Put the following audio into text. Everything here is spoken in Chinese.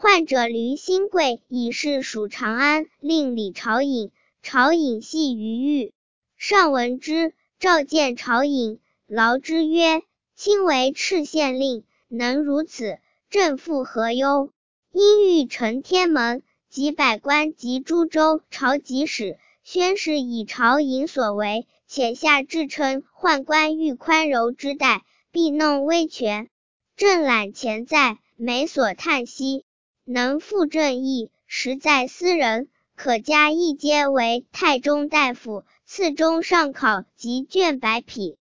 患者驴新贵以是属长安，令李朝隐。朝隐系于狱，上闻之，召见朝隐，劳之曰：卿为敕县令，能如此，朕复何忧？因欲承天门，及百官及诸州朝集使，宣示以朝隐所为，且下至称宦官欲宽柔之待，必弄威权。朕览前在，每所叹息，能复正义，实在斯人，可加一阶为太中大夫，赐中上考及卷百匹。